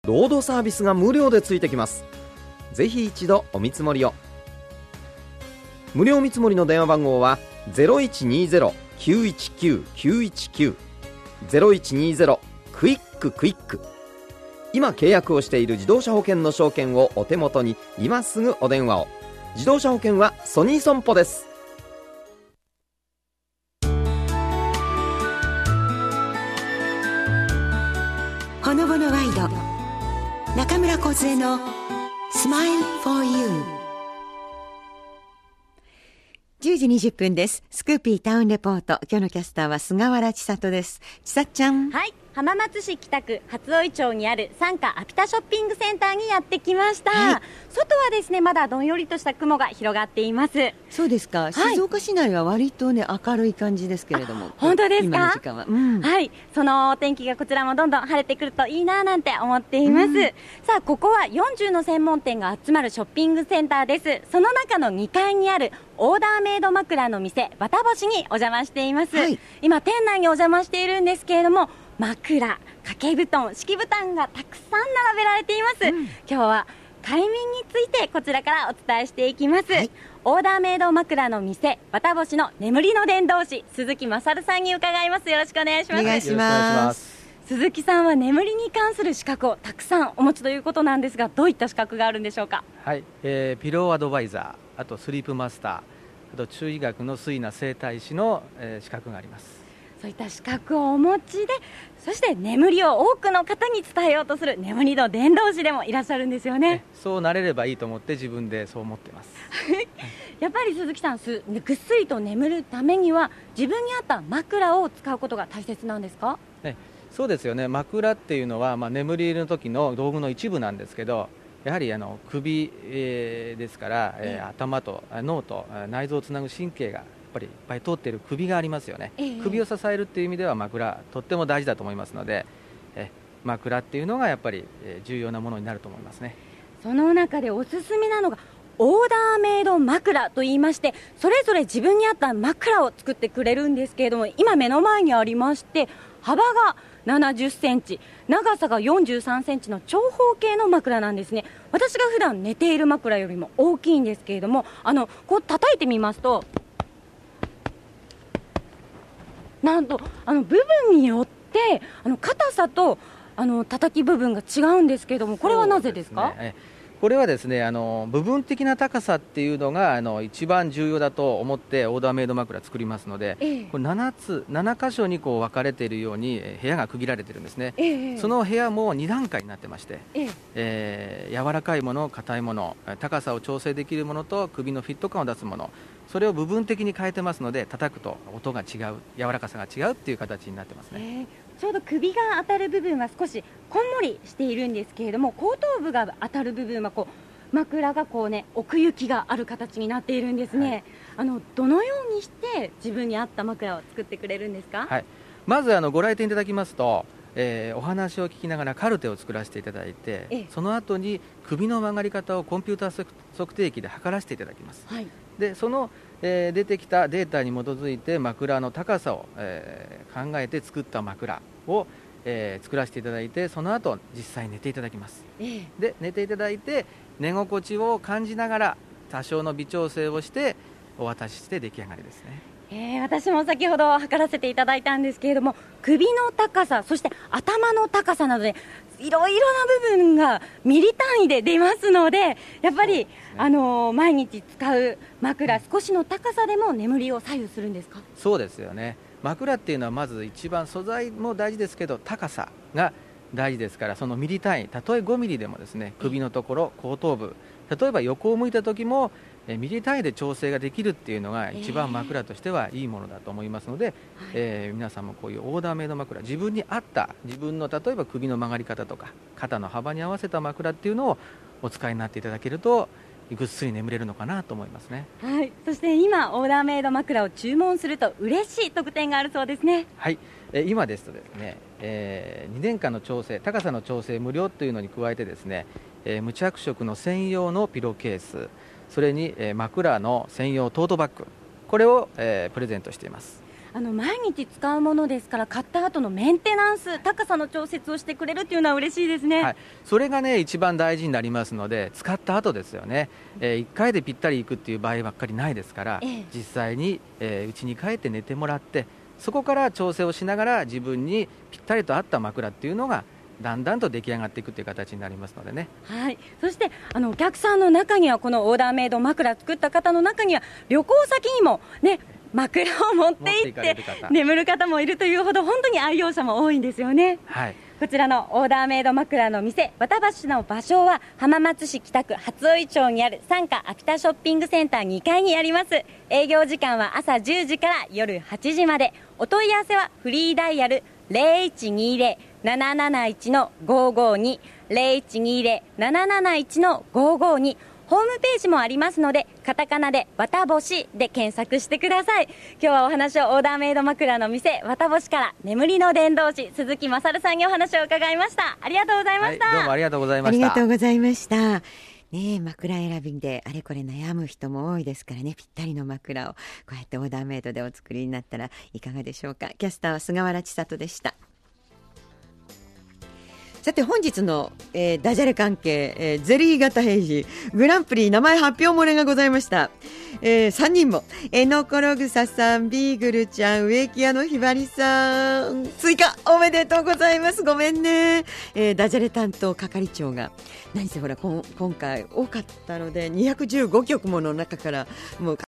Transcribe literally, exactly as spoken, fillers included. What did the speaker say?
ロードサービスが無料でついてきます。ぜひ一度お見積もりを。無料見積もりの電話番号は ゼロいちにゼロ きゅういちきゅう きゅういちきゅう ゼロいちにゼロ クイッククイック。今契約をしている自動車保険の証券をお手元に今すぐお電話を。自動車保険はソニー損保です。 ほのぼのワイド、中村梢のスマイルフォーユー。じゅうじにじゅっぷんです。スクーピータウンレポート。今日のキャスターは菅原千里です。千里ちゃん。 はい、浜松市北区初追町にある三華アピタショッピングセンターにやってきました、はい、外はですねまだどんよりとした雲が広がっています。 そうですか、はい、静岡市内は割とね明るい感じですけれども。 本当ですか。 今の時間は、うん、 はい、そのお天気がこちらもどんどん晴れてくるといいななんて思っています、うん、さあここはよんじゅうの専門店が集まるショッピングセンターです。その中のにかいにあるオーダーメイド枕の店わたぼしにお邪魔しています、はい、今店内にお邪魔しているんですけれども、枕、掛け布団、敷布団がたくさん並べられています、うん、今日は快眠についてこちらからお伝えしていきます、はい、オーダーメイド枕の店わたぼしの眠りの伝道師鈴木勝さんに伺います。よろしくお願いします。 お願いします。 鈴木さんは眠りに関する資格をたくさんお持ちということなんですが、どういった資格があるんでしょうか。 はい、えー、ピローアドバイザー、あとスリープマスター、あと中医学の睡魔整体師の、えー、資格があります。 そういった資格をお持ちで、そして眠りを多くの方に伝えようとする眠りの伝道師でもいらっしゃるんですよね。 そうなれればいいと思って自分でそう思ってますやっぱり鈴木さん、すぐっすりと眠るためには自分に合った枕を使うことが大切なんですか。 ね、そうですよね。枕っていうのは、まあ、眠りの時の道具の一部なんですけど、やはりあの首、えー、ですから、えー、頭と脳と内臓をつなぐ神経がやっぱりいっぱい通っている首がありますよね、えー、首を支えるっていう意味では枕とっても大事だと思いますので、え枕っていうのがやっぱり重要なものになると思いますね。 その中でおすすめなのがオーダーメイド枕といいまして、それぞれ自分に合った枕を作ってくれるんですけれども、今目の前にありまして、幅がななじゅっセンチ、長さがよんじゅうさんセンチの長方形の枕なんですね。私が普段寝ている枕よりも大きいんですけれども、あのこう叩いてみますと、なんとあの部分によってあの硬さとあの叩き部分が違うんですけれども、これはなぜですか。 これはですね、あの部分的な高さっていうのがあの一番重要だと思ってオーダーメイド枕作りますので、ええ、これななつなな箇所にこう分かれているように部屋が区切られているんですね、え、その部屋もに段階になってまして、ええー、柔らかいもの、硬いもの、高さを調整できるものと首のフィット感を出すもの、それを部分的に変えてますので、叩くと音が違う、柔らかさが違うっていう形になってますね、えーちょうど首が当たる部分は少しこんもりしているんですけれども、後頭部が当たる部分はこう枕がこうね奥行きがある形になっているんですね、はい、あのどのようにして自分に合った枕を作ってくれるんですか。 はい、まずあのご来店いただきますと、えー、お話を聞きながらカルテを作らせていただいて、ええ、その後に首の曲がり方をコンピューター測定器で測らせていただきます、はい、でその、えー、出てきたデータに基づいて枕の高さを、えー、考えて作った枕を、えー、作らせていただいて、その後実際寝ていただきます、ええ、で寝ていただいて寝心地を感じながら多少の微調整をしてお渡しして出来上がりですね。 えー、私も先ほど測らせていただいたんですけれども、首の高さ、そして頭の高さなどでいろいろな部分がミリ単位で出ますので、やっぱり、ね、あのー、毎日使う枕、少しの高さでも眠りを左右するんですか。 そうですよね。枕っていうのはまず一番素材も大事ですけど、高さが大事ですから、そのミリ単位、たとえごミリでもですね、首のところ、後頭部、例えば横を向いた時もえミリ単位で調整ができるっていうのが一番枕としてはいいものだと思いますので、えーえー、皆さんもこういうオーダーメイド枕、自分に合った自分の例えば首の曲がり方とか肩の幅に合わせた枕っていうのをお使いになっていただけるとぐっすり眠れるのかなと思いますね。 はい、そして今オーダーメイド枕を注文すると嬉しい特典があるそうですね。 はい、え今ですとですね、えー、にねんかんの調整、高さの調整無料というのに加えてですね、えー、無着色の専用のピローケース、それに、えー、枕の専用トートバッグ、これを、えー、プレゼントしています。 あの毎日使うものですから、買った後のメンテナンス、高さの調節をしてくれるっていうのは嬉しいですね。 はい、それがね一番大事になりますので、使った後ですよね、えー、いっかいでぴったりいくっていう場合ばっかりないですから、ええ、実際に家、えー、に帰って寝てもらって、そこから調整をしながら自分にぴったりと合った枕っていうのがだんだんと出来上がっていくという形になりますのでね。 はい、そしてあのお客さんの中には、このオーダーメイド枕作った方の中には、旅行先にもね枕を持って行って眠る方もいるというほど、本当に愛用者も多いんですよね。 はい、 こちらのオーダーメイド枕の店、わたばしの場所は浜松市北区初生町にある三華秋田ショッピングセンターにかいにあります。営業時間は朝じゅうじから夜はちじまで。お問い合わせはフリーダイヤル ゼロいちにゼロ なななないち ごーごーに ゼロいちにゼロ なななないち ごーごーに。ホームページもありますので、カタカナでわたぼしで検索してください。今日はお話をオーダーメイド枕の店わたぼしから眠りの伝道師鈴木勝さんにお話を伺いました。ありがとうございました。 はい、どうもありがとうございました。 ありがとうございました。ねえ、枕選びであれこれ悩む人も多いですからね、ぴったりの枕をこうやってオーダーメイドでお作りになったらいかがでしょうか。キャスターは菅原千里でした。さて本日の、えー、ダジャレ関係、えー、ゼリー型平時グランプリ名前発表漏れがございました。えー、さんにんもえのころぐささん、ビーグルちゃん、植木屋のひばりさん追加おめでとうございます。ごめんね、えー、ダジャレ担当係長が何せほらこん今回多かったのでにひゃくじゅうごきょくもの中からもう